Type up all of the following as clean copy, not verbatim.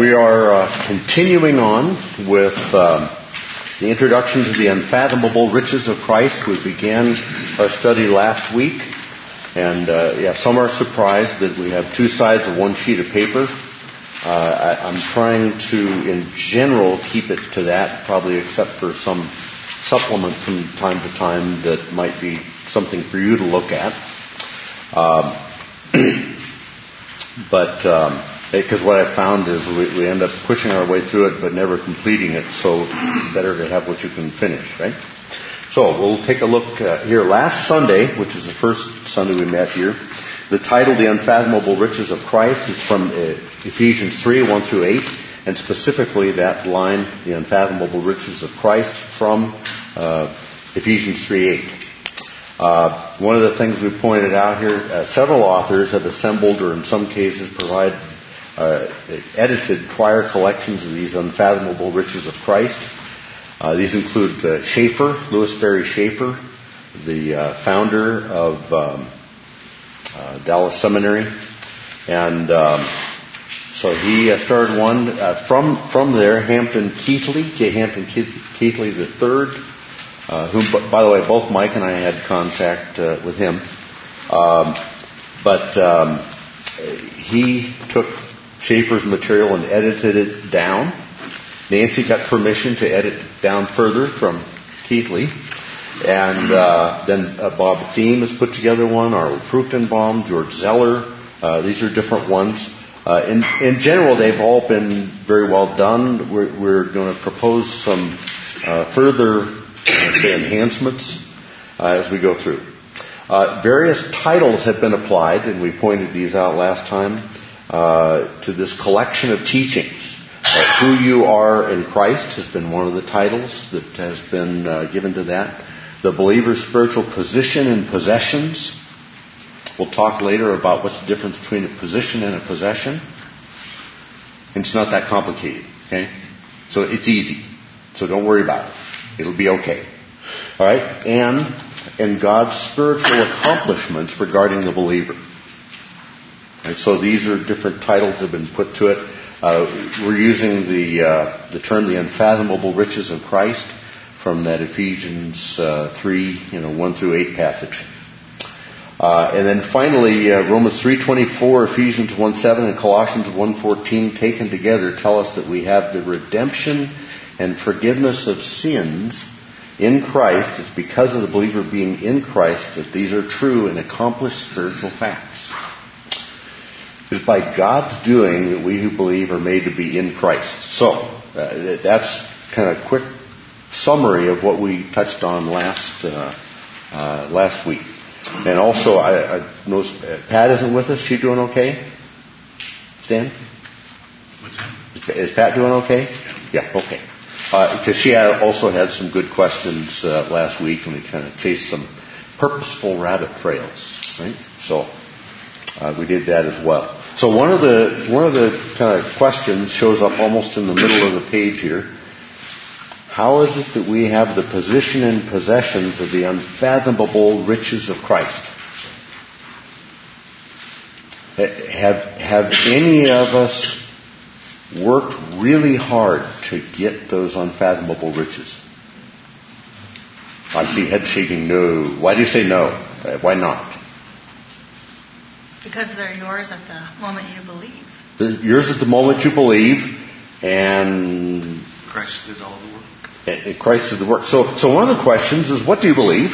We are continuing on with the introduction to the unfathomable riches of Christ. We began our study last week, and some are surprised that we have two sides of one sheet of paper. I'm trying to, in general, keep it to that, probably except for some supplement from time to time that might be something for you to look at. Because what I found is we end up pushing our way through it but never completing it, so better to have what you can finish, right? So we'll take a look here. Last Sunday, which is the first Sunday we met here, the title, The Unfathomable Riches of Christ, is from Ephesians 3, 1 through 8, and specifically that line, The Unfathomable Riches of Christ, from Ephesians 3, 8. One of the things we pointed out here, several authors have assembled, or in some cases edited prior collections of these unfathomable riches of Christ. These include Schaeffer, Louis Berry Schaeffer, the founder of Dallas Seminary, and so he started one from there. Hampton Keathley, J. Hampton Keathley III, whom, by the way, both Mike and I had contact with him, but he took Schaeffer's material and edited it down. Nancy got permission to edit it down further from Keathley. And then Bob Thiem has put together one, Arnold Fruchtenbaum, George Zeller. These are different ones. In general, they've all been very well done. We're going to propose some further enhancements as we go through. Various titles have been applied, and we pointed these out last time, to this collection of teachings. Who you are in Christ has been one of the titles that has been given to that. The believer's spiritual position and possessions. We'll talk later about what's the difference between a position and a possession. And it's not that complicated, okay? So it's easy. So don't worry about it. It'll be okay. All right? And God's spiritual accomplishments regarding the believer. And so these are different titles that have been put to it. We're using the term the unfathomable riches of Christ from that Ephesians 3, 1 through 8 passage. And then finally, Romans 3:24, Ephesians 1:7, and Colossians 1:14 taken together tell us that we have the redemption and forgiveness of sins in Christ. It's because of the believer being in Christ that these are true and accomplished spiritual facts. It is by God's doing that we who believe are made to be in Christ. So, that's kind of a quick summary of what we touched on last week. And also, I noticed Pat isn't with us. She doing okay? Stan? What's that? Is Pat doing okay? Yeah, okay. Because she also had some good questions last week, and we kind of chased some purposeful rabbit trails, right? So we did that as well. So one of the kind of questions shows up almost in the middle of the page here. How is it that we have the position and possessions of the unfathomable riches of Christ? Have any of us worked really hard to get those unfathomable riches? I see head shaking no. Why do you say no? Why not? Because they're yours at the moment you believe. They're yours at the moment you believe, and Christ did all the work. And Christ did the work. So one of the questions is, what do you believe?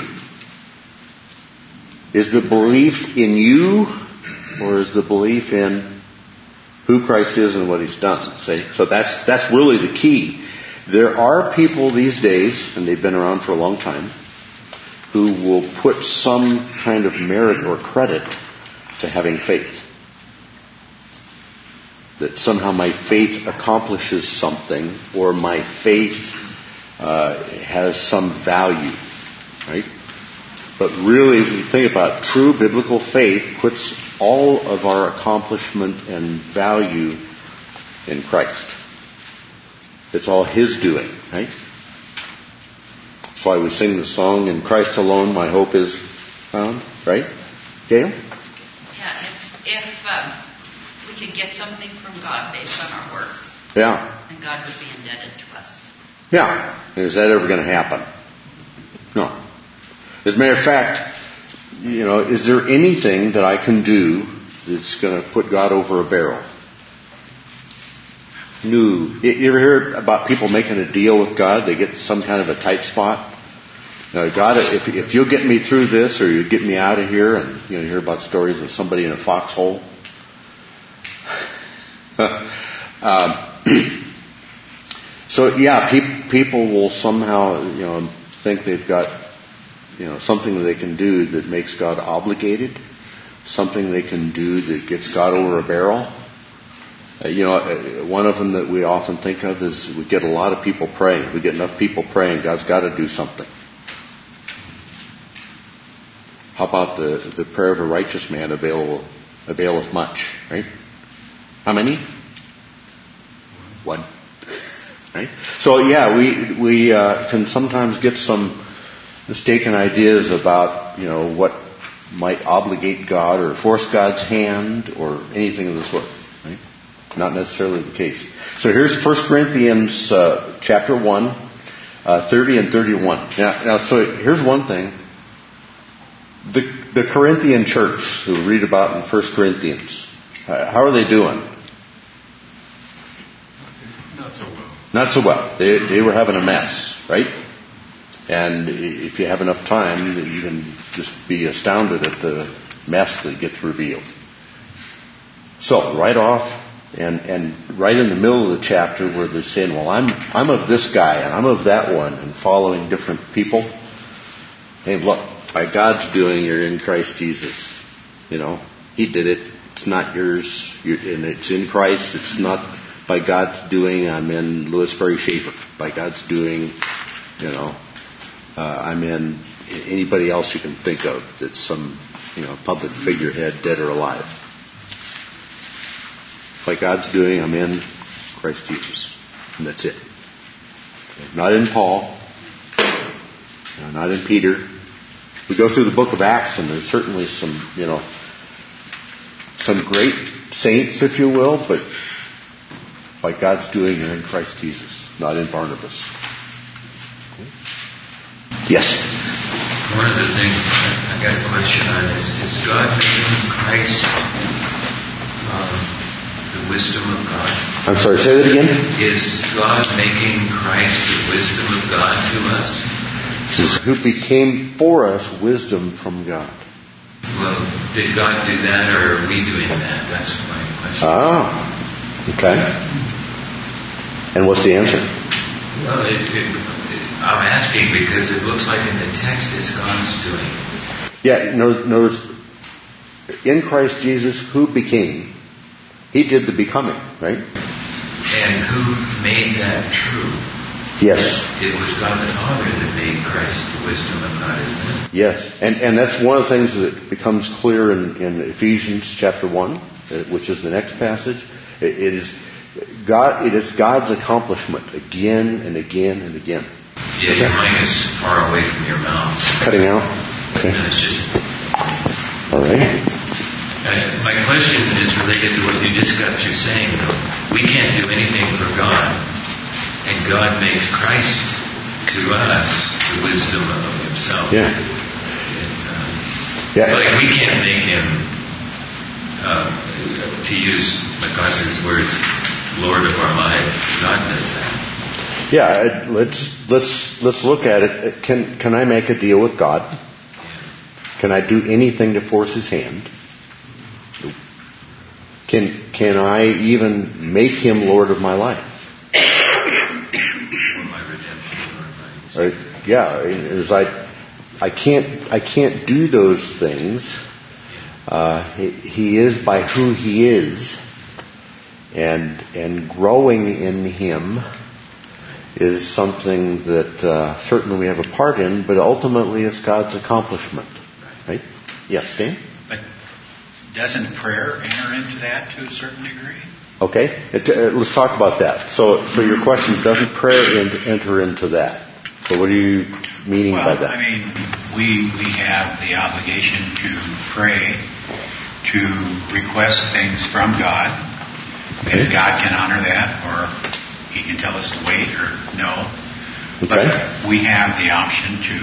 Is the belief in you, or is the belief in who Christ is and what He's done? See? So that's really the key. There are people these days, and they've been around for a long time, who will put some kind of merit or credit to having faith. That somehow my faith accomplishes something, or my faith has some value, right? But really, if you think about it, true biblical faith puts all of our accomplishment and value in Christ. It's all His doing, right? That's why we sing the song, "In Christ alone my hope is found," right? Gail? Yeah, if we could get something from God based on our works, Yeah. And God would be indebted to us. Yeah. Is that ever going to happen? No. As a matter of fact, is there anything that I can do that's going to put God over a barrel? No. You ever hear about people making a deal with God? They get some kind of a tight spot. God, if you'll get me through this, or you get me out of here, and you hear about stories of somebody in a foxhole. So yeah, people will somehow think they've got something that they can do that makes God obligated, something they can do that gets God over a barrel. One of them that we often think of is we get a lot of people praying. We get enough people praying, God's got to do something. How about the prayer of a righteous man availeth much, right? How many? One. Right? So yeah, we can sometimes get some mistaken ideas about what might obligate God or force God's hand or anything of the sort. Right? Not necessarily the case. So here's 1 Corinthians chapter 1, 30 and 31. Now, so here's one thing. The Corinthian church who we read about in 1 Corinthians, how are they doing? Not so well. Not so well. They were having a mess, right? And if you have enough time, you can just be astounded at the mess that gets revealed. So right off, and right in the middle of the chapter where they're saying, well, I'm of this guy and I'm of that one, and following different people. Hey, look, by God's doing, you're in Christ Jesus. He did it. It's not yours. And it's in Christ. It's not by God's doing. I'm in Lewisberry Schaefer. By God's doing, I'm in anybody else you can think of that's some, public figurehead, dead or alive. By God's doing, I'm in Christ Jesus. And that's it. Not in Paul. Not in Peter. We go through the book of Acts, and there's certainly some great saints, if you will, but by God's doing, you're in Christ Jesus, not in Barnabas. Yes? One of the things I got a question on is God making Christ the wisdom of God? I'm sorry, say that again? Is God making Christ the wisdom of God to us? It says, who became for us wisdom from God. Well, did God do that, or are we doing that? That's my question. Ah, okay. And what's the answer? Well, I'm asking because it looks like in the text it's God's doing. Yeah, notice, in Christ Jesus, who became? He did the becoming, right? And who made that true? Yes. It was God the Father that made Christ the wisdom of God, isn't it? Yes. And that's one of the things that becomes clear in Ephesians chapter 1, which is the next passage. It is God's accomplishment again and again and again. Yeah, your mic is far away from your mouth. Cutting out? Okay. No, it's just... All right. My question is related to what you just got through saying, though. We can't do anything for God, and God makes Christ to us the wisdom of Himself. Yeah. It's like we can't make Him, to use MacArthur's words, Lord of our life. God does that. Yeah, let's look at it. Can I make a deal with God? Can I do anything to force His hand? Nope. Can I even make Him Lord of my life? Or my redemption, or my... Yeah, I can't do those things. He is by who He is, and growing in Him is something that certainly we have a part in, but ultimately it's God's accomplishment. Right? Yes, Dan? But doesn't prayer enter into that to a certain degree? Okay. Let's talk about that. So your question, doesn't prayer enter into that? So what are you meaning by that? I mean, we have the obligation to pray, to request things from God, And God can honor that, or He can tell us to wait or no. Okay. But we have the option to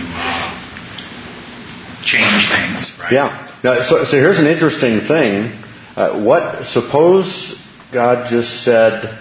change things, right? Yeah. Now, so here's an interesting thing. Suppose God just said,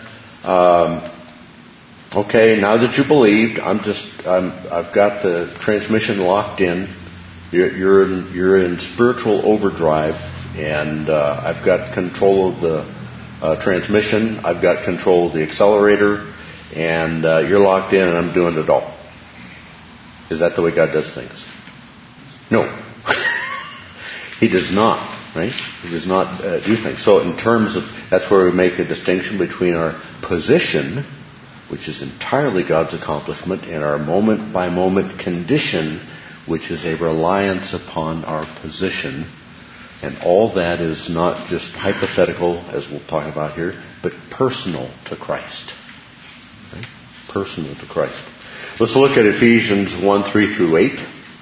okay, now that you believed, I've got the transmission locked in. You're in spiritual overdrive, and I've got control of the transmission. I've got control of the accelerator, and you're locked in, and I'm doing it all. Is that the way God does things? No. He does not, right? He does not do things. So in terms of, that's where we make a distinction between our position, which is entirely God's accomplishment, and our moment-by-moment condition, which is a reliance upon our position. And all that is not just hypothetical, as we'll talk about here, but personal to Christ. Right? Personal to Christ. Let's look at Ephesians 1:3-8.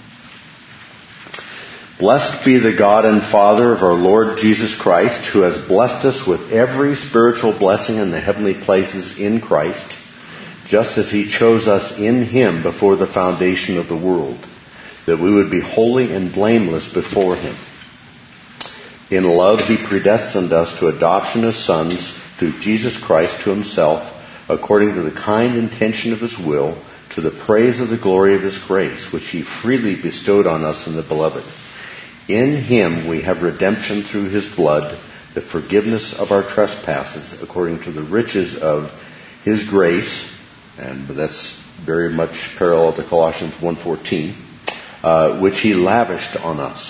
Blessed be the God and Father of our Lord Jesus Christ, who has blessed us with every spiritual blessing in the heavenly places in Christ, just as He chose us in Him before the foundation of the world, that we would be holy and blameless before Him. In love He predestined us to adoption as sons through Jesus Christ to Himself, according to the kind intention of His will, to the praise of the glory of His grace, which He freely bestowed on us in the Beloved. In Him we have redemption through His blood, the forgiveness of our trespasses, according to the riches of His grace, and that's very much parallel to Colossians 1:14, which He lavished on us.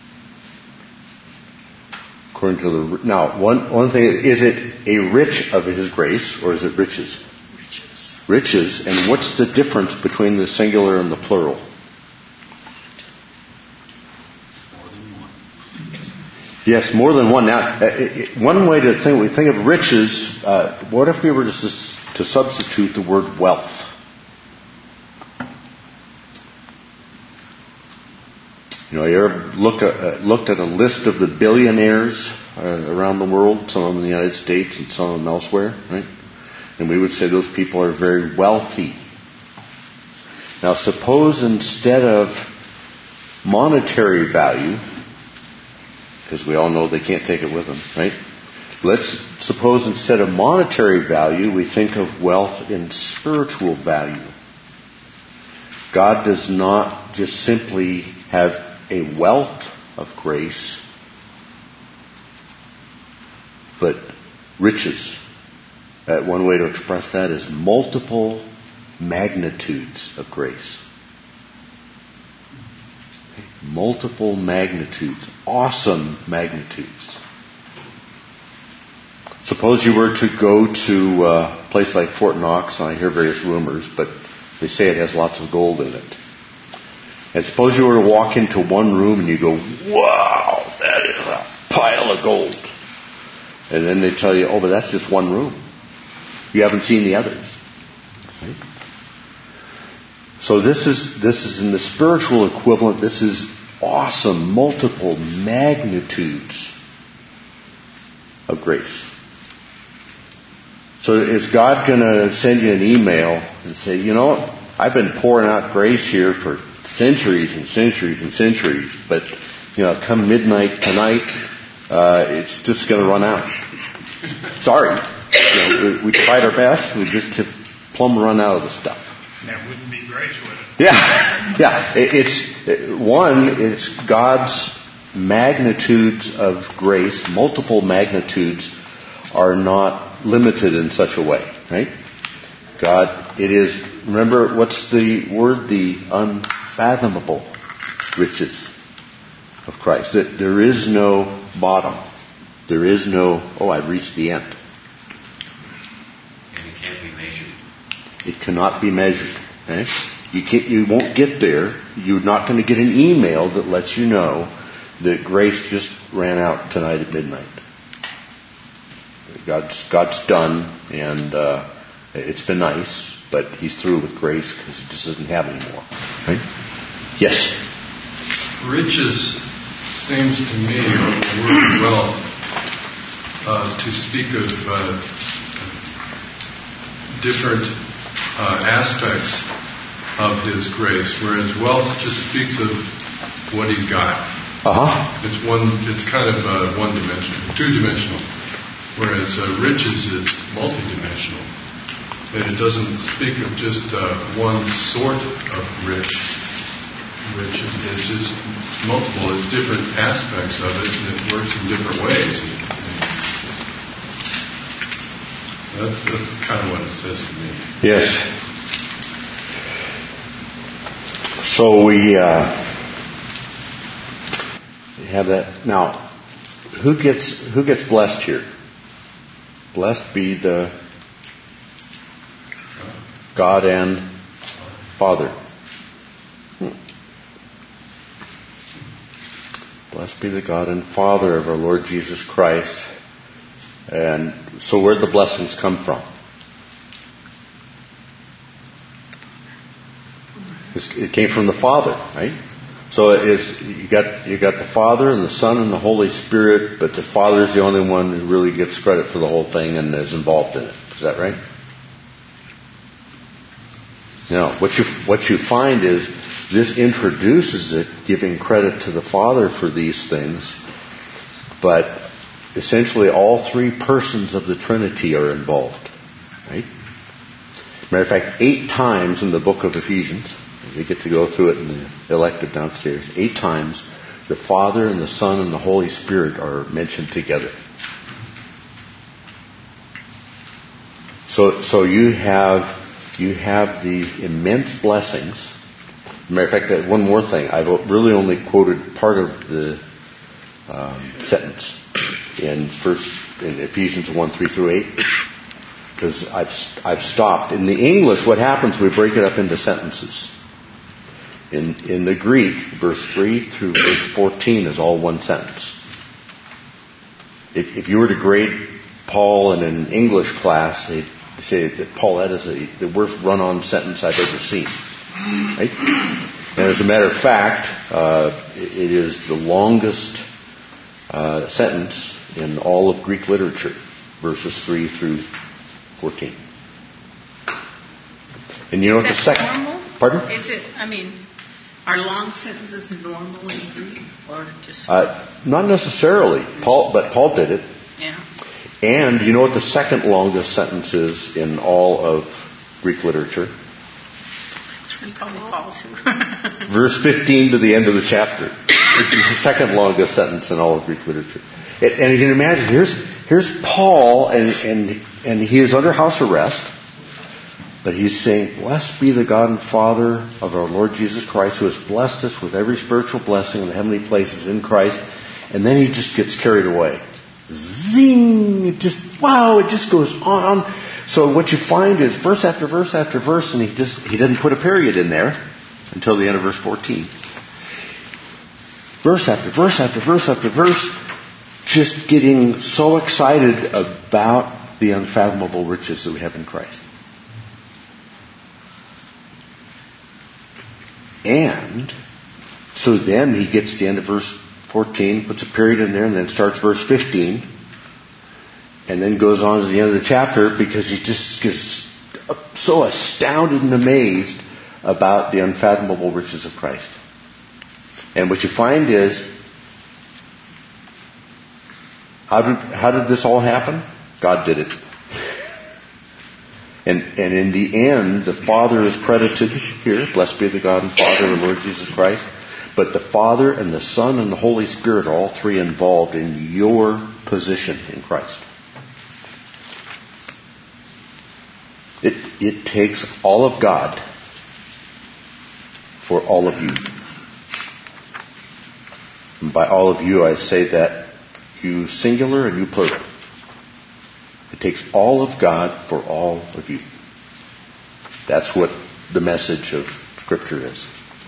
According to now, one thing, is it a rich of His grace, or is it riches? Riches. And what's the difference between the singular and the plural? Yes, more than one. Now, one way to think, we think of riches, what if we were to substitute the word wealth? You ever looked at a list of the billionaires around the world, some of them in the United States and some of them elsewhere, right? And we would say those people are very wealthy. Now, suppose instead of monetary value, because we all know they can't take it with them, right? Let's suppose instead of monetary value, we think of wealth in spiritual value. God does not just simply have a wealth of grace, but riches. One way to express that is multiple magnitudes of grace. Multiple magnitudes, awesome magnitudes. Suppose you were to go to a place like Fort Knox, and I hear various rumors, but they say it has lots of gold in it. And suppose you were to walk into one room and you go, wow, that is a pile of gold. And then they tell you, oh, but that's just one room. You haven't seen the others. Right? So this is in the spiritual equivalent, this is awesome, multiple magnitudes of grace. So is God going to send you an email and say, I've been pouring out grace here for centuries and centuries and centuries, but, come midnight tonight, it's just going to run out. Sorry. We tried our best, we just have plumb run out of the stuff. There wouldn't be grace with it. Yeah. It's God's magnitudes of grace, multiple magnitudes, are not limited in such a way, right? God, it is, remember, what's the word? The unfathomable riches of Christ. That there is no bottom. There is no, I've reached the end. And it can't be measured. It cannot be measured. Okay? You won't get there. You're not going to get an email that lets you know that grace just ran out tonight at midnight. God's done, and it's been nice, but He's through with grace because He just doesn't have any more. Right? Yes? Riches seems to me, or the word wealth, to speak of different aspects of His grace, whereas wealth just speaks of what He's got. It's kind of one-dimensional, two-dimensional, whereas riches is multi-dimensional. And it doesn't speak of just one sort of riches. It's just multiple. It's different aspects of it, and it works in different ways. That's kind of what it says to me. Yes. So we have that. Now, who gets blessed here? Blessed be the God and Father. Blessed be the God and Father of our Lord Jesus Christ. And so where'd the blessings come from? It came from the Father, right? So you got the Father and the Son and the Holy Spirit, but the Father is the only one who really gets credit for the whole thing and is involved in it. Is that right? Now, what you find is this introduces it, giving credit to the Father for these things, but essentially all three persons of the Trinity are involved, right? Matter of fact, 8 times in the book of Ephesians, we get to go through it in the elective downstairs, 8 times the Father and the Son and the Holy Spirit are mentioned together. So you have these immense blessings. Matter of fact, one more thing. I've really only quoted part of the sentence in Ephesians 1:3-8, because I've stopped. In the English, what happens? We break it up into sentences. In the Greek, verse 3 through verse 14 is all one sentence. If you were to grade Paul in an English class, they'd say that Paulette is the worst run-on sentence I've ever seen. Right? And as a matter of fact, it is the longest sentence in all of Greek literature, verses 3 through 14. And you know what the second... normal? Pardon? Is it, are long sentences normal in Greek? Or just... not necessarily. But Paul did it. Yeah. And you know what the second longest sentence is in all of Greek literature? It's probably Paul too. Verse 15 to the end of the chapter. This is the second longest sentence in all of Greek literature. And you can imagine, here's Paul, and he is under house arrest, but he's saying, "Blessed be the God and Father of our Lord Jesus Christ, who has blessed us with every spiritual blessing in the heavenly places in Christ." And then he just gets carried away. Zing! It just goes on. So what you find is verse after verse after verse, and he didn't put a period in there until the end of verse 14. Verse after verse after verse after verse, just getting so excited about the unfathomable riches that we have in Christ. And so then he gets to the end of verse 14, puts a period in there, and then starts verse 15, and then goes on to the end of the chapter because he just gets so astounded and amazed about the unfathomable riches of Christ. And what you find is, how did this all happen? God did it. And in the end, the Father is credited here. Blessed be the God and Father of the Lord Jesus Christ. But the Father and the Son and the Holy Spirit are all three involved in your position in Christ. It takes all of God for all of you. And by all of you, I say that you singular and you plural. It takes all of God for all of you. That's what the message of Scripture is.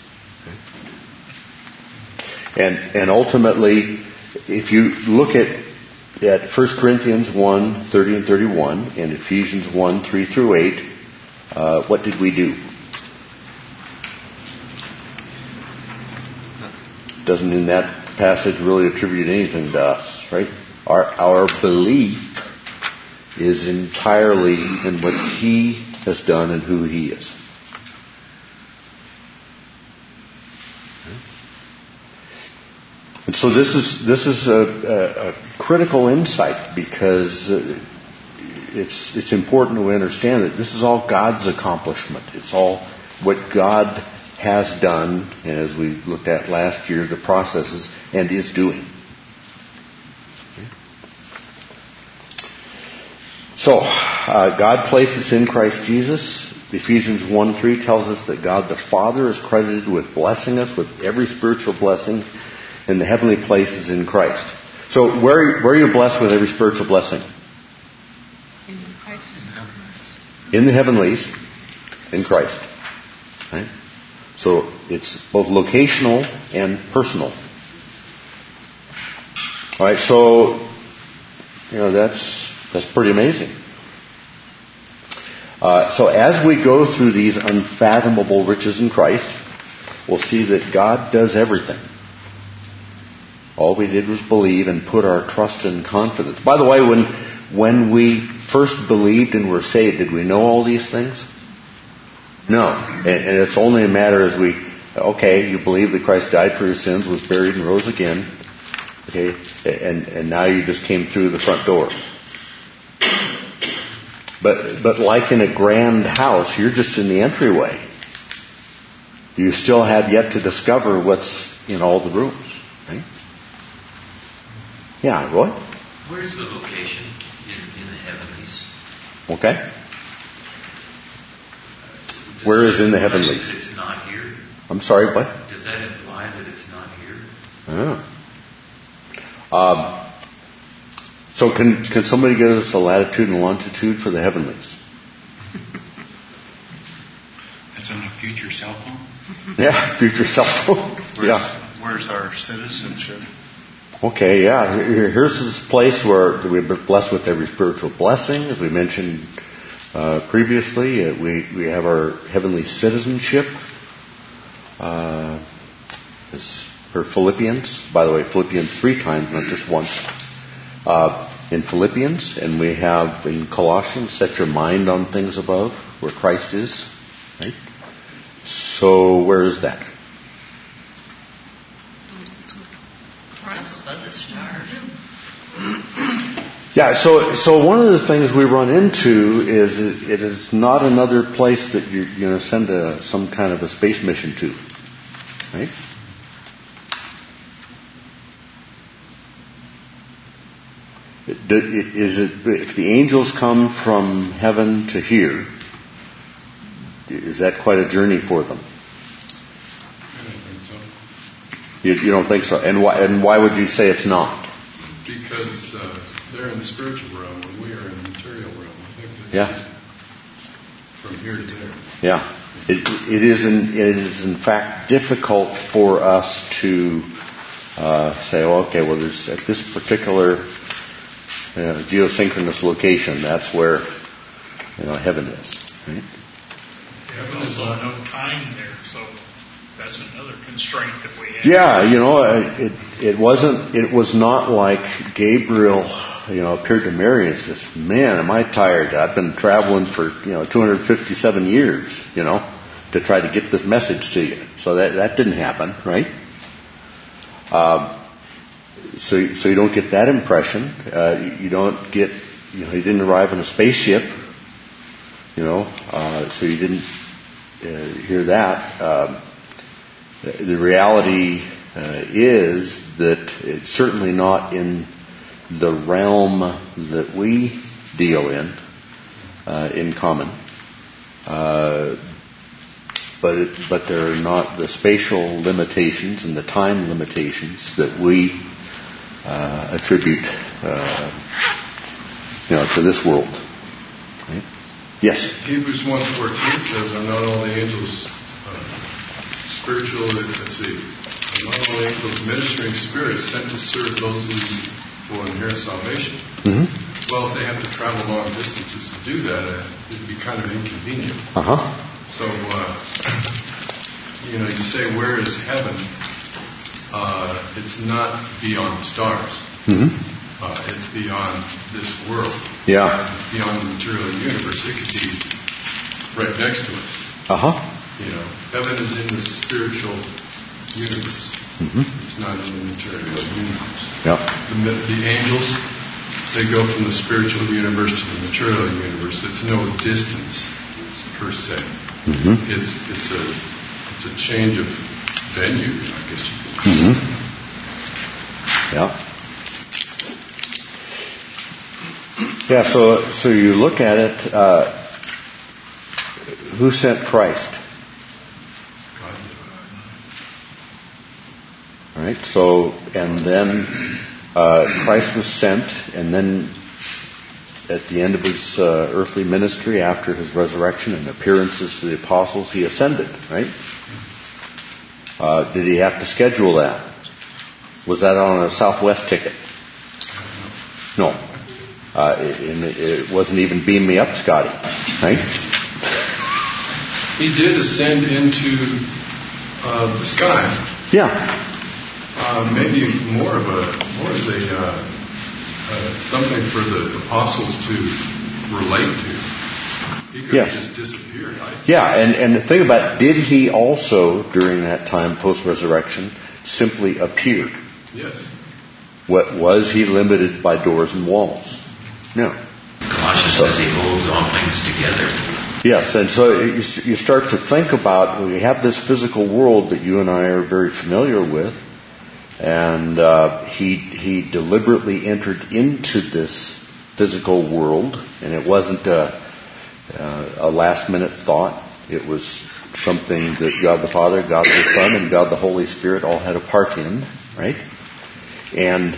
And ultimately, if you look at 1 Corinthians 1, 30 and 31, and Ephesians 1, 3-8, what did we do? Doesn't in that passage really attribute anything to us, right? Our belief is entirely in what He has done and who He is. And so this is a critical insight, because it's important to understand that this is all God's accomplishment. It's all what God has done, and as we looked at last year, the processes, and is doing. So, God places in Christ Jesus. Ephesians 1:3 tells us that God the Father is credited with blessing us with every spiritual blessing in the heavenly places in Christ. So, where are you blessed with every spiritual blessing? In the heavenlies, in Christ. Right? So, it's both locational and personal. All right, so, that's pretty amazing. So as we go through these unfathomable riches in Christ, we'll see that God does everything. All we did was believe and put our trust and confidence. By the way, when we first believed and were saved, did we know all these things? No. And it's only a matter as you believe that Christ died for your sins, was buried and rose again. Okay, and now you just came through the front door. But like in a grand house, you're just in the entryway. You still have yet to discover what's in all the rooms. Right? Yeah, Roy? Where's the location in the heavenlies? Okay. Where is in the heavenlies? It's not here. I'm sorry, what? Does that imply that it's not here? So can somebody give us a latitude and longitude for the heavenlies? That's on a future cell phone? Yeah, future cell phone. Where's our citizenship? Okay, yeah. Here's this place where we're blessed with every spiritual blessing. As we mentioned previously, we have our heavenly citizenship. For Philippians, by the way, Philippians 3 times, not just once. In Philippians, and we have in Colossians, set your mind on things above, where Christ is. Right? So, where is that? Above the stars. Yeah, so one of the things we run into is it is not another place that you're going to send some kind of a space mission to. Right? If the angels come from heaven to here, is that quite a journey for them? I don't think so. You don't think so? And why would you say it's not? Because they're in the spiritual realm and we are in the material realm. I think that's Yeah. just from here to there. Yeah. It is in fact difficult for us to say, there's at this particular geosynchronous location, that's where heaven is. Right? Heaven is also no time there, so that's another constraint that we have. Yeah, it was not like Gabriel, appeared to Mary and says, "Man, am I tired? I've been traveling for 257 years, to try to get this message to you." So that didn't happen, right? So you don't get that impression. You don't get, he didn't arrive in a spaceship, so you didn't hear that. The reality is that it's certainly not in the realm that we deal in common. But there are not the spatial limitations and the time limitations that we attribute, to this world. Right? Yes. Hebrews 1:14 says, "Are not all the angels spiritual?" Let's see. "Are not all the angels ministering spirits sent to serve those who will inherit salvation?" Mm-hmm. Well, if they have to travel long distances to do that, it'd be kind of inconvenient. So, you say, where is heaven? It's not beyond the stars. Mm-hmm. it's beyond this world. Yeah. It's beyond the material universe. It could be right next to us. You know, heaven is in the spiritual universe. It's not in the material universe. Yeah. The angels, they go from the spiritual universe to the material universe. It's no distance per se. It's a change of venue, I guess you could say. Yeah. Yeah. So you look at it. Who sent Christ? All right. So, and then Christ was sent, and then at the end of his earthly ministry, after his resurrection and appearances to the apostles, he ascended. Right? Did he have to schedule that? Was that on a Southwest ticket? No. It wasn't even beam me up, Scotty. Right? He did ascend into the sky. Yeah. Maybe more as something for the apostles to relate to. He could have just disappeared. Yeah, and the thing about it, did he also, during that time post-resurrection, simply appeared? Yes. Was he limited by doors and walls? No. Colossians says he holds all things together. Yes, and so you start to think about, we have this physical world that you and I are very familiar with, and he deliberately entered into this physical world, and it wasn't a last-minute thought. It was something that God the Father, God the Son, and God the Holy Spirit all had a part in, right? And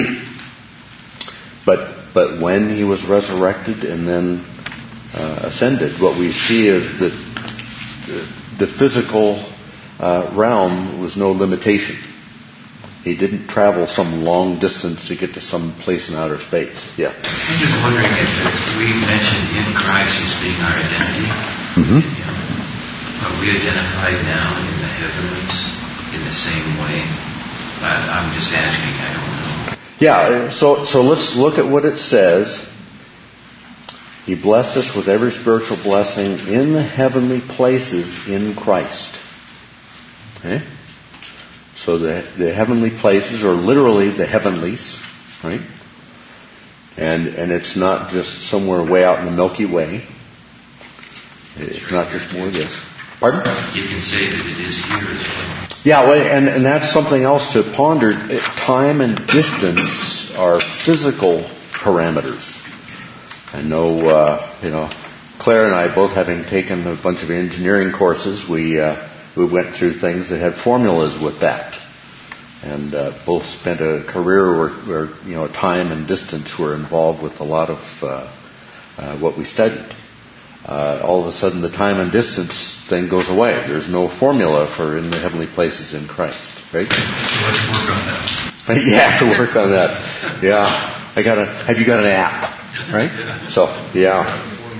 but when he was resurrected and then ascended, what we see is that the physical realm was no limitation. He didn't travel some long distance to get to some place in outer space. Yeah. I'm just wondering if we mentioned in Christ as being our identity. Are we identified now in the heavens in the same way? I'm just asking. I don't know. Yeah. So let's look at what it says. He blessed us with every spiritual blessing in the heavenly places in Christ. Okay? So the heavenly places are literally the heavenlies, right? And it's not just somewhere way out in the Milky Way. It's not just more of this. Pardon? You can say that it is here as well. Yeah, well, and that's something else to ponder. Time and distance are physical parameters. I know, Claire and I, both having taken a bunch of engineering courses, we went through things that had formulas with that, and both spent a career where time and distance were involved with a lot of what we studied. All of a sudden, the time and distance thing goes away. There's no formula for in the heavenly places in Christ, right? Let's work on that. You have to work on that. Yeah, have you got an app, right? So yeah.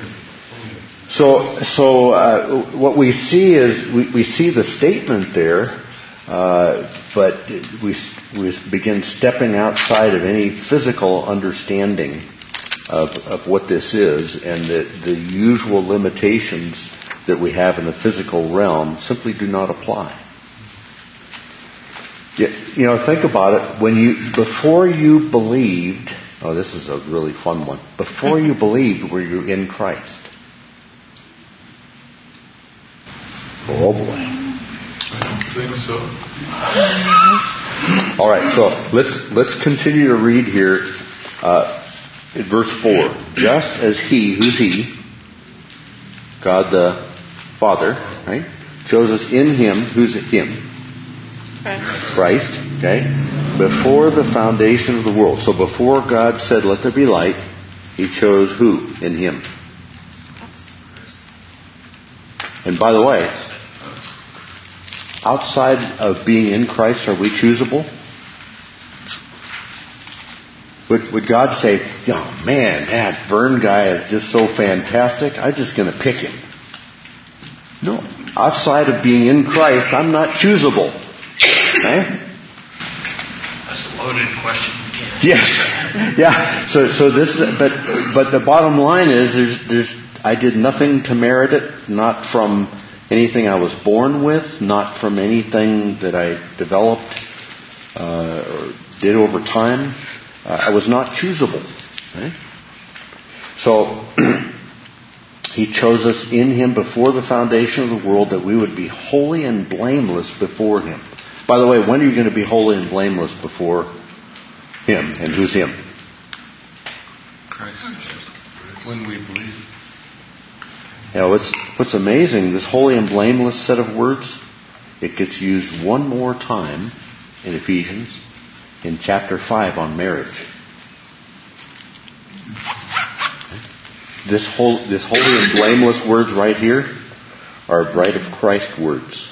So what we see is we see the statement there, but we begin stepping outside of any physical understanding of what this is, and that the usual limitations that we have in the physical realm simply do not apply. Think about it. Before you believed, this is a really fun one. Before you believed, were you in Christ? Oh boy. I don't think so. All right, so let's continue to read here in verse 4. Just as he, who's he? God the Father, right? Shows us in him, who's him? Christ, okay? Before the foundation of the world. So before God said, let there be light, he chose who in him? And by the way, outside of being in Christ, are we choosable? Would God say, oh man, that Vern guy is just so fantastic, I'm just going to pick him? No. Outside of being in Christ, I'm not choosable. Okay? That's a loaded question. You can't Yes. Yeah. So this, but the bottom line is, I did nothing to merit it, not from anything I was born with, not from anything that I developed or did over time. I was not choosable. Right? So He chose us in Him before the foundation of the world, that we would be holy and blameless before Him. By the way, when are you going to be holy and blameless before Him? And who's Him? Christ. When we believe. What's amazing, this holy and blameless set of words, it gets used one more time in Ephesians, in chapter 5 on marriage. This holy and blameless words right here are bride of Christ words.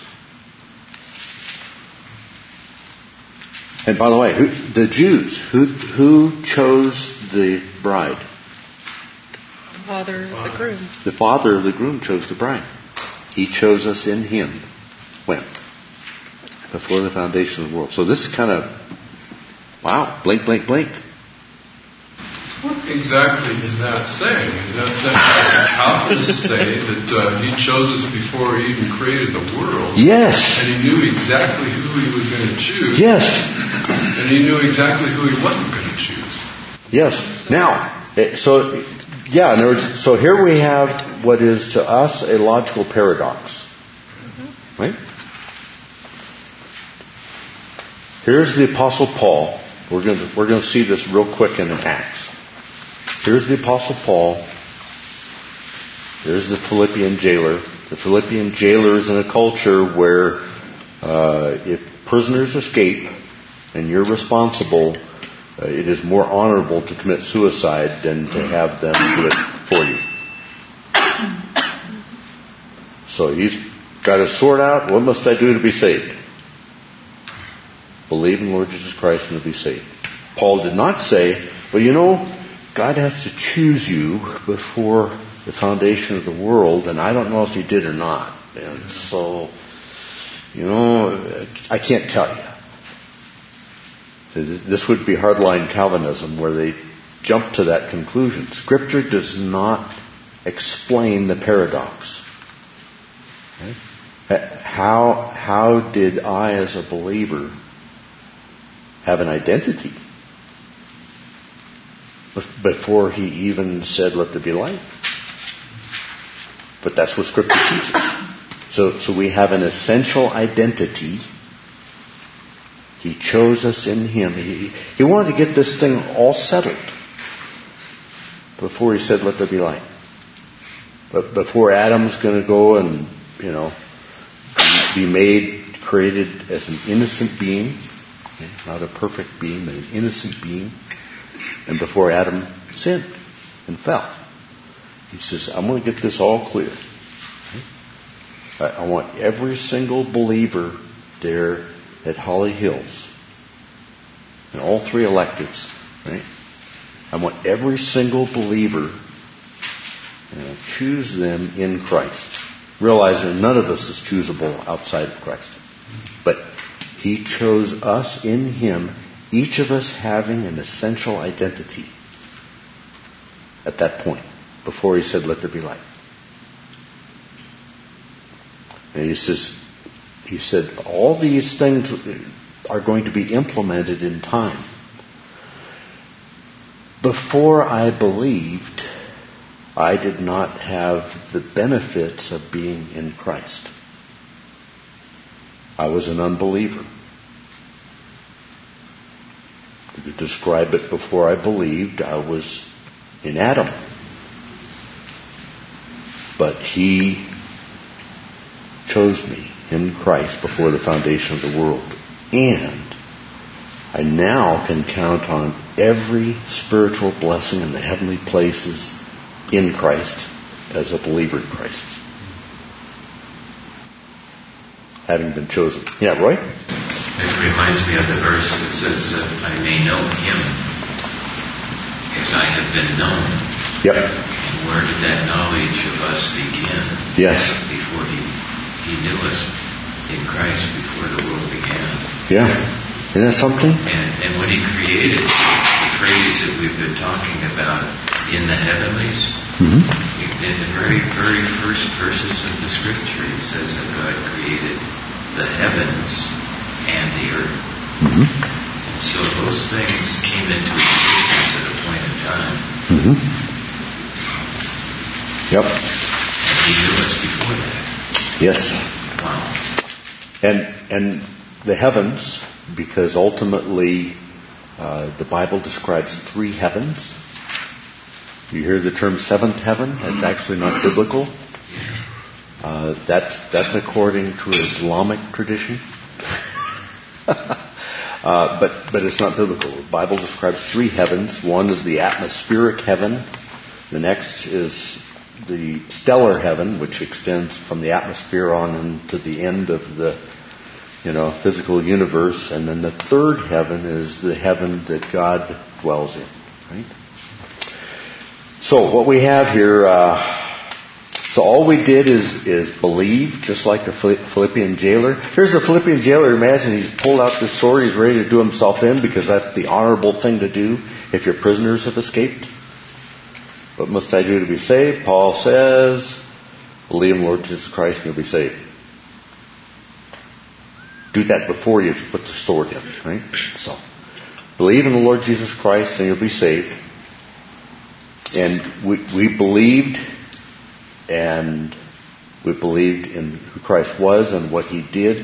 And by the way, the Jews, who chose the bride? The father of the groom. The father of the groom chose the bride. He chose us in Him. When? Before the foundation of the world. So this is kind of, wow, blink, blink, blink. What exactly is that saying? Is that saying, how can it say that He chose us before He even created the world? Yes. And He knew exactly who He was going to choose. Yes. And He knew exactly who He wasn't going to choose. Yes. Now, so here we have what is to us a logical paradox. Right? Here's the Apostle Paul. We're going to see this real quick in Acts. Here's the Apostle Paul. Here's the Philippian jailer. The Philippian jailer is in a culture where if prisoners escape and you're responsible, it is more honorable to commit suicide than to have them do it for you. So he's got his sword out. What must I do to be saved? Believe in the Lord Jesus Christ and to be saved. Paul did not say, well, God has to choose you before the foundation of the world, and I don't know if He did or not. And so, I can't tell you. This would be hardline Calvinism, where they jump to that conclusion. Scripture does not explain the paradox. Okay? How did I, as a believer, have an identity before He even said, let there be light? But that's what Scripture teaches. So we have an essential identity. He chose us in Him. He wanted to get this thing all settled before He said, let there be light. But before Adam's going to go and, be created as an innocent being, not a perfect being, but an innocent being, and before Adam sinned and fell, He says, I'm going to get this all clear. I want every single believer there at Holly Hills, and all three electives, right? I want every single believer, and choose them in Christ. Realizing none of us is choosable outside of Christ. But He chose us in Him, each of us having an essential identity at that point, before He said, let there be light. And He said, all these things are going to be implemented in time. Before I believed, I did not have the benefits of being in Christ. I was an unbeliever. To describe it, before I believed, I was in Adam. But He chose me in Christ before the foundation of the world. And I now can count on every spiritual blessing in the heavenly places in Christ as a believer in Christ. Having been chosen. Yeah, Roy? It reminds me of the verse that says, I may know Him as I have been known. Yep. And where did that knowledge of us begin? Yes. Before He knew us in Christ, before the world began. Yeah. Isn't that something? And when He created, He phrase that we've been talking about in the heavenlies. Mm-hmm. In the very, very first verses of the Scripture, it says that God created the heavens and the earth. Mm-hmm. And so those things came into existence at a point in time. Mm-hmm. Yep. And He knew us before that. Yes. Wow. And the heavens, because ultimately the Bible describes 3 heavens. You hear the term seventh heaven? That's actually not biblical. That's according to Islamic tradition. But it's not biblical. The Bible describes 3 heavens. One is the atmospheric heaven. The next is the stellar heaven, which extends from the atmosphere on into the end of the physical universe. And then the third heaven is the heaven that God dwells in. Right? So what we have here, so all we did is believe, just like the Philippian jailer. Here's the Philippian jailer. Imagine he's pulled out this sword. He's ready to do himself in because that's the honorable thing to do if your prisoners have escaped. What must I do to be saved? Paul says, believe in the Lord Jesus Christ and you'll be saved. Do that before you put the sword in, right? So, believe in the Lord Jesus Christ and you'll be saved. And we believed, and we believed in who Christ was and what He did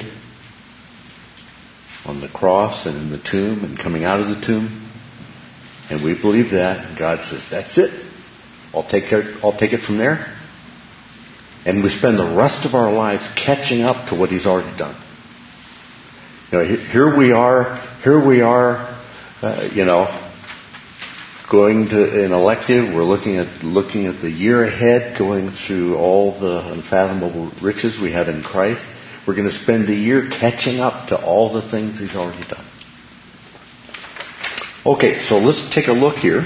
on the cross and in the tomb and coming out of the tomb. And we believe that. And God says, that's it. I'll take it from there. And we spend the rest of our lives catching up to what He's already done. Here we are, going to an elective. We're looking at the year ahead, going through all the unfathomable riches we have in Christ. We're going to spend the year catching up to all the things He's already done. Okay, so let's take a look here.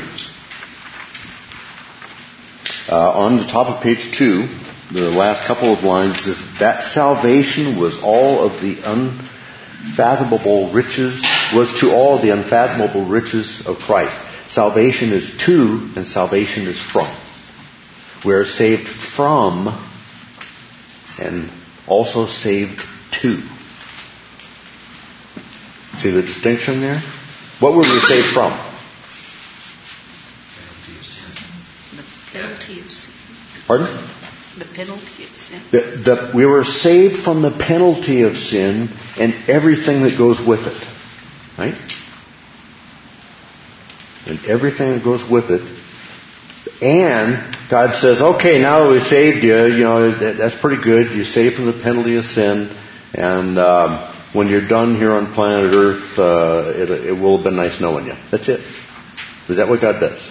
On the top of page 2, the last couple of lines, that salvation was to all the unfathomable riches of Christ. Salvation is to, and salvation is from. We are saved from, and also saved to. See the distinction there? What were we saved from? The penalty of sin. Pardon? The penalty of sin. We were saved from the penalty of sin and everything that goes with it. Right? And everything that goes with it. And God says, okay, now that we saved you, that's pretty good. You're saved from the penalty of sin. And when you're done here on planet Earth, it will have been nice knowing you. That's it. Is that what God does?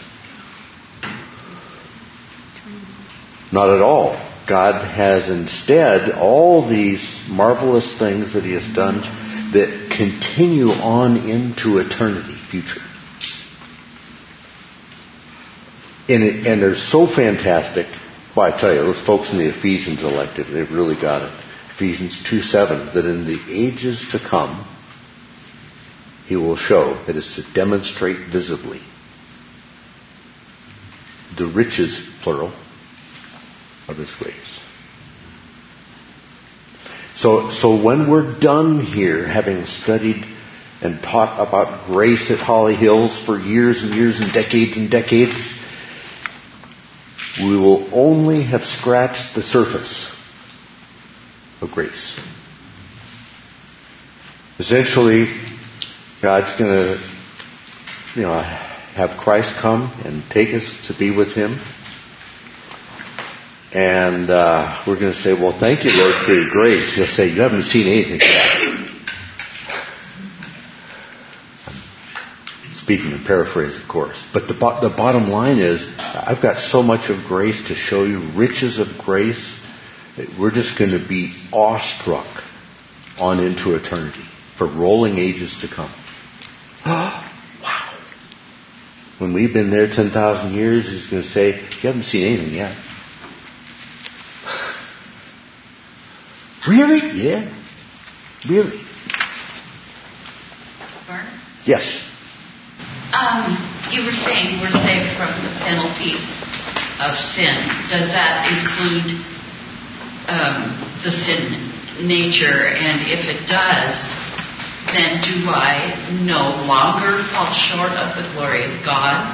Not at all. God has instead all these marvelous things that He has done that continue on into eternity, future. And they're so fantastic. Well, I tell you, those folks in the Ephesians elective, they've really got it. Ephesians 2:7, that in the ages to come, He will show, that is to demonstrate visibly, the riches, plural, of His grace. So when we're done here, having studied and taught about grace at Holly Hills for years and years and decades, we will only have scratched the surface of grace. Essentially, God's going to, have Christ come and take us to be with Him. And we're going to say, well, thank you, Lord, for your grace. He'll say, you haven't seen anything yet. Speaking in paraphrase, of course. But the bottom line is, I've got so much of grace to show you, riches of grace, that we're just going to be awestruck on into eternity for rolling ages to come. Wow. When we've been there 10,000 years, He's going to say, you haven't seen anything yet. Really? Yeah. Really? Vern? Yes. You were saying we're saved from the penalty of sin. Does that include the sin nature? And if it does, then do I no longer fall short of the glory of God?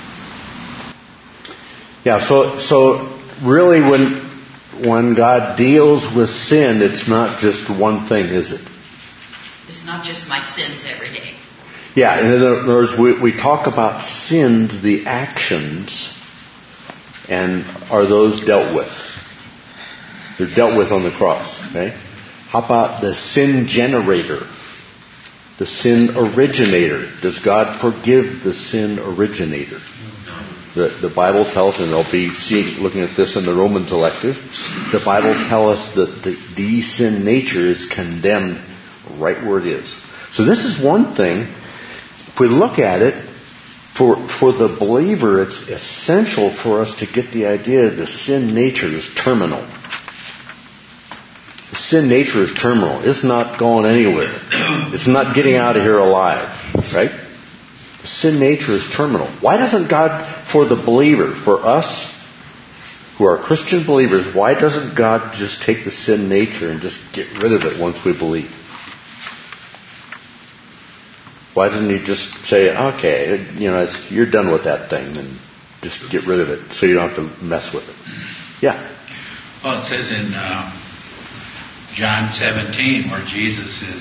Yeah, so really when God deals with sin, it's not just one thing, is it? It's not just my sins every day. Yeah, in other words, we talk about sins, the actions, and are those dealt with? They're dealt with on the cross, okay? How about the sin generator? The sin originator? Does God forgive the sin originator? The Bible tells, and they'll be looking at this in the Romans elective, the Bible tells us that the sin nature is condemned right where it is. So this is one thing. If we look at it, for the believer, it's essential for us to get the idea that the sin nature is terminal. The sin nature is terminal. It's not going anywhere. It's not getting out of here alive, right? The sin nature is terminal. Why doesn't God, for the believer, for us who are Christian believers, why doesn't God just take the sin nature and just get rid of it once we believe? Why doesn't He just say, okay, you're done with that thing, and just get rid of it so you don't have to mess with it? Yeah. Well, it says in John 17, where Jesus is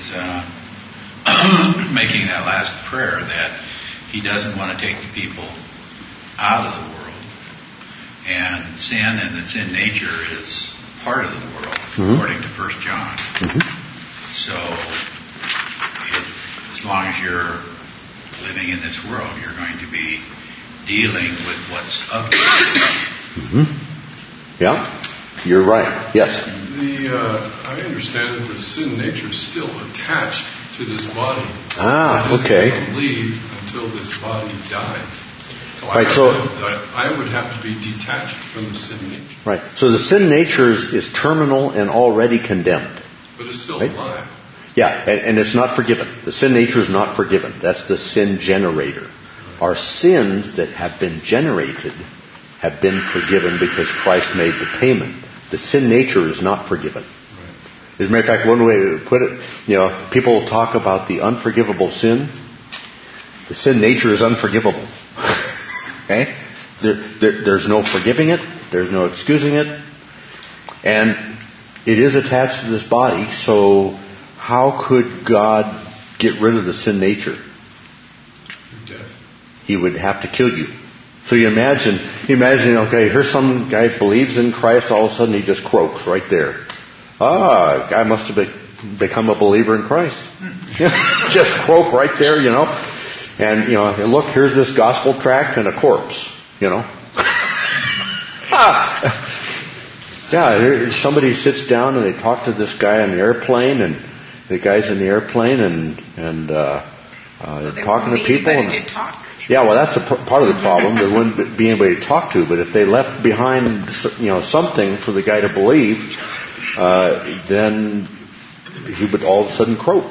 making that last prayer, that He doesn't want to take the people out of the world. And sin and the sin nature is part of the world, according to 1 John. So, as long as you're living in this world, you're going to be dealing with what's of you. Yeah, you're right. Yes. I understand that the sin nature is still attached to this body. Okay. It doesn't leave until this body dies. So right. I would have to be detached from the sin nature. Right. So the sin nature is terminal and already condemned. But it's still alive. Yeah, and it's not forgiven. The sin nature is not forgiven. That's the sin generator. Our sins that have been generated have been forgiven because Christ made the payment. The sin nature is not forgiven. As a matter of fact, one way to put it, people talk about the unforgivable sin. The sin nature is unforgivable. Okay? There's no forgiving it. There's no excusing it. And it is attached to this body, so how could God get rid of the sin nature? Death. He would have to kill you. So you imagine, okay, here's some guy believes in Christ, all of a sudden he just croaks right there. Guy must have become a believer in Christ. Just croak right there, And, look, here's this gospel tract and a corpse, Yeah, somebody sits down and they talk to this guy on the airplane, and the guy's in the airplane and talking to people. Yeah, well, that's part of the problem. There wouldn't be anybody to talk to. But if they left behind, something for the guy to believe, then he would all of a sudden croak.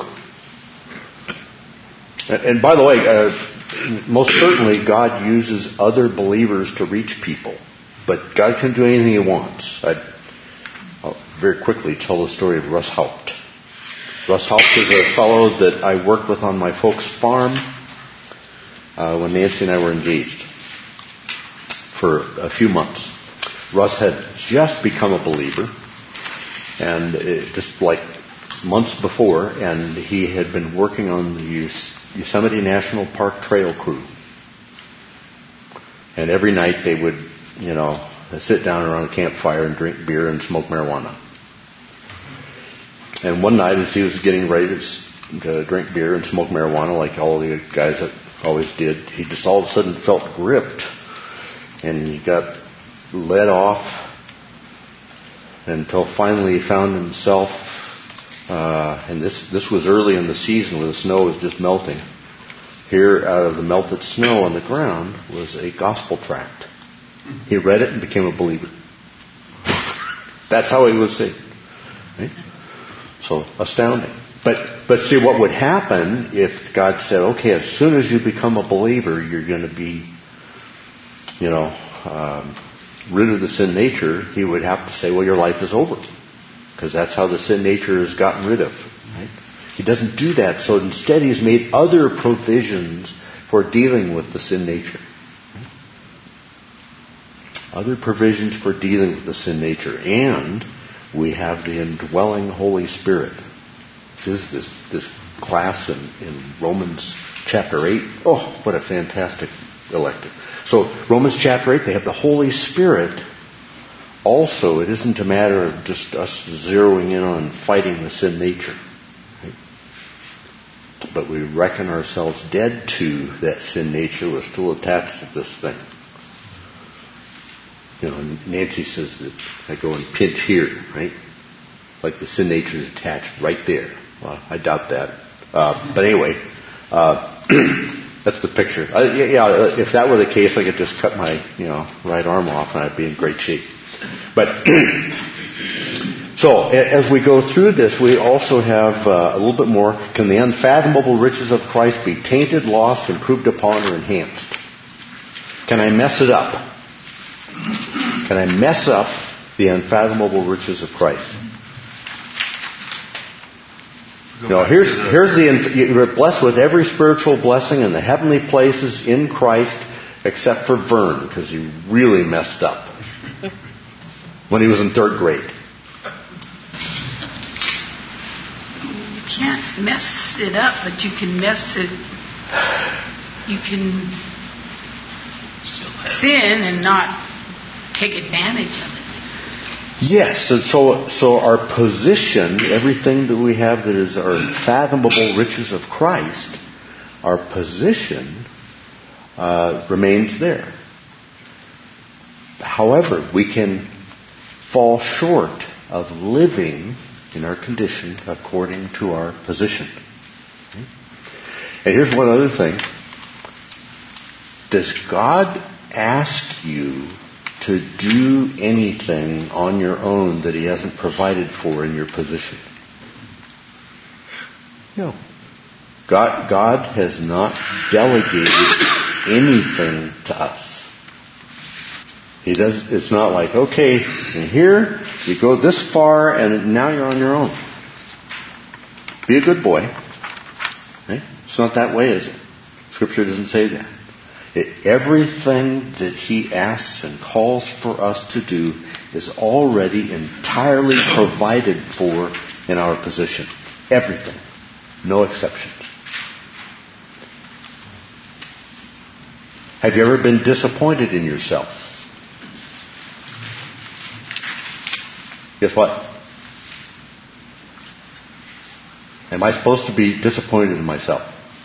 And by the way, most certainly God uses other believers to reach people. But God can do anything He wants. I'll very quickly tell the story of Russ Haupt. Russ Haupt is a fellow that I worked with on my folks' farm when Nancy and I were engaged for a few months. Russ had just become a believer, and just like months before, and he had been working on the Yosemite National Park trail crew. And every night they would, sit down around a campfire and drink beer and smoke marijuana. And one night, as he was getting ready to drink beer and smoke marijuana, like all the guys that always did, he just all of a sudden felt gripped, and he got led off until finally he found himself. And this was early in the season when the snow was just melting. Here, out of the melted snow on the ground, was a gospel tract. He read it and became a believer. That's how he was saved. Right? So, astounding. But see, what would happen if God said, okay, as soon as you become a believer, you're going to be, rid of the sin nature, he would have to say, well, your life is over. Because that's how the sin nature is gotten rid of. Right? He doesn't do that. So instead, he's made other provisions for dealing with the sin nature. Right? Other provisions for dealing with the sin nature. And we have the indwelling Holy Spirit. This is this class in Romans chapter 8. Oh, what a fantastic elective. So Romans chapter 8, they have the Holy Spirit. Also, it isn't a matter of just us zeroing in on fighting the sin nature. Right? But we reckon ourselves dead to that sin nature. We're still attached to this thing. Nancy says that I go and pinch here, right? Like the sin nature is attached right there. Well, I doubt that. But anyway, that's the picture. If that were the case, I could just cut my right arm off and I'd be in great shape. But so as we go through this, we also have a little bit more. Can the unfathomable riches of Christ be tainted, lost, improved upon, or enhanced? Can I mess it up? Can I mess up the unfathomable riches of Christ? No, you're blessed with every spiritual blessing in the heavenly places in Christ, except for Vern, because he really messed up when he was in 3rd grade. You can't mess it up, but you can mess it. You can sin and not take advantage of it. Yes, and so our position, everything that we have that is our unfathomable riches of Christ, our position remains there. However, we can fall short of living in our condition according to our position. And here's one other thing. Does God ask you to do anything on your own that He hasn't provided for in your position? No. God has not delegated anything to us. He does. It's not like, okay, and here you go this far and now you're on your own. Be a good boy. Right? It's not that way, is it? Scripture doesn't say that. Everything that He asks and calls for us to do is already entirely provided for in our position. Everything. No exceptions. Have you ever been disappointed in yourself? Guess what? Am I supposed to be disappointed in myself?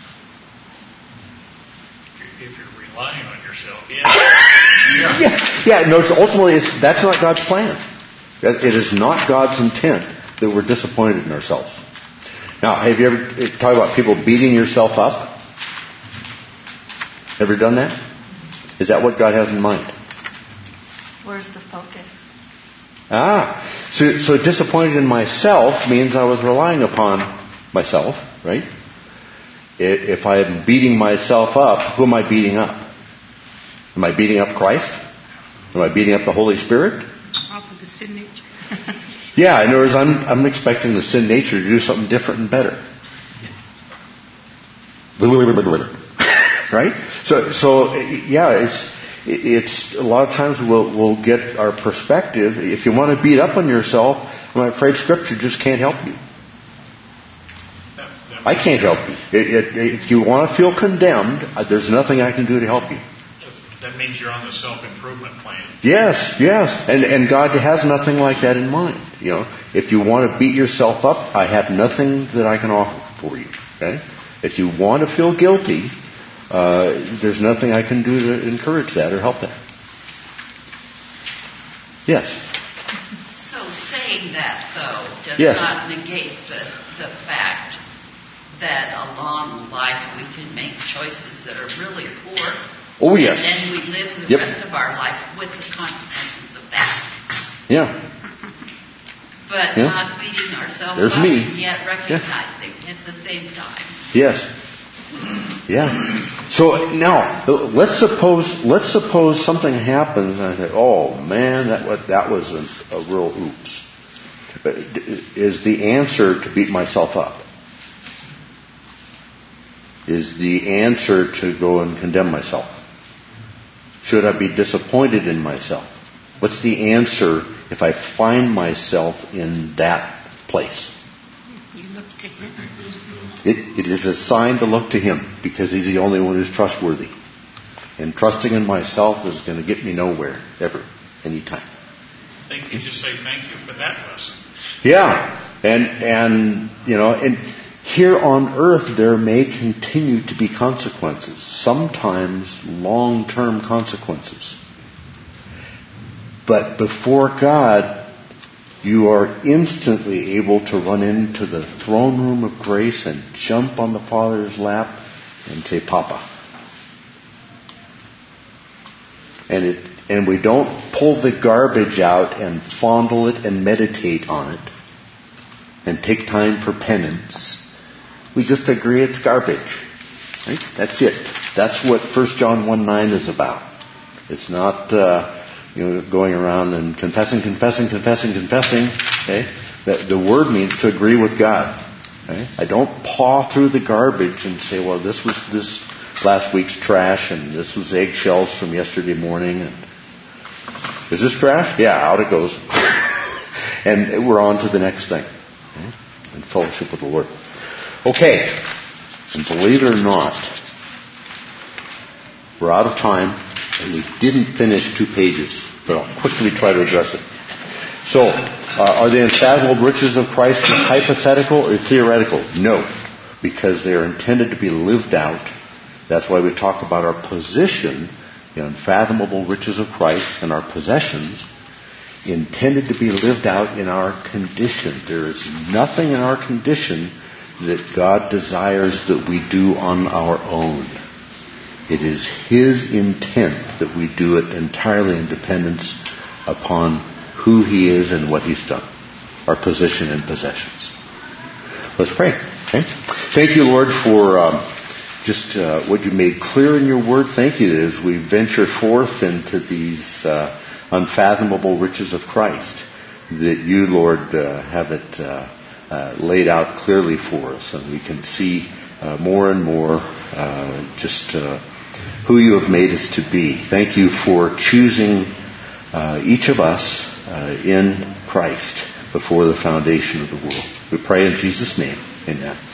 If you're relying on yourself, yeah. Yeah. No. Ultimately, that's not God's plan. It is not God's intent that we're disappointed in ourselves. Now, have you ever talked about people beating yourself up? Ever done that? Is that what God has in mind? Where's the focus? So disappointed in myself means I was relying upon myself, right? If I'm beating myself up, who am I beating up? Am I beating up Christ? Am I beating up the Holy Spirit? Off of the sin nature. Yeah, in other words, I'm expecting the sin nature to do something different and better. Right? So yeah, it's a lot of times we'll get our perspective. If you want to beat up on yourself, I'm afraid Scripture just can't help you. I can't help you. If you want to feel condemned, there's nothing I can do to help you. That means you're on the self-improvement plan. Yes. And God has nothing like that in mind. If you want to beat yourself up, I have nothing that I can offer for you. Okay? If you want to feel guilty, there's nothing I can do to encourage that or help that. Yes? So saying that, though, does Yes. not negate the fact that along life we can make choices that are really poor. Oh, yes. And then we live the rest of our life with the consequences of that. Yeah. but not beating ourselves There's up me. and yet recognizing at the same time. Yes. Yeah. So now, let's suppose something happens and I say, oh man, that was a real oops. Is the answer to beat myself up? Is the answer to go and condemn myself? Should I be disappointed in myself? What's the answer if I find myself in that place? You look to Him. It is a sign to look to Him because He's the only one who's trustworthy. And trusting in myself is going to get me nowhere, ever, anytime. I think you just say thank you for that lesson. Yeah. And here on earth there may continue to be consequences, sometimes long-term consequences. But before God, you are instantly able to run into the throne room of grace and jump on the Father's lap and say, Papa. And we don't pull the garbage out and fondle it and meditate on it and take time for penance. We just agree it's garbage. Right? That's it. That's what 1 John 1:9 is about. It's not going around and confessing. Okay? The word means to agree with God. Okay? I don't paw through the garbage and say, well, this was this last week's trash and this was eggshells from yesterday morning. And is this trash? Yeah, out it goes. And we're on to the next thing. Okay? In fellowship with the Lord. Okay. And believe it or not, we're out of time, and we didn't finish 2 pages, but I'll quickly try to address it. So, are the unfathomable riches of Christ hypothetical or theoretical? No, because they are intended to be lived out. That's why we talk about our position, the unfathomable riches of Christ, and our possessions, intended to be lived out in our condition. There is nothing in our condition that God desires that we do on our own. It is His intent that we do it entirely in dependence upon who He is and what He's done. Our position and possessions. Let's pray. Okay? Thank you, Lord, for what you made clear in your word. Thank you that as we venture forth into these unfathomable riches of Christ, that you, Lord, have it laid out clearly for us, and we can see more and more who you have made us to be. Thank you for choosing each of us in Christ before the foundation of the world. We pray in Jesus' name. Amen.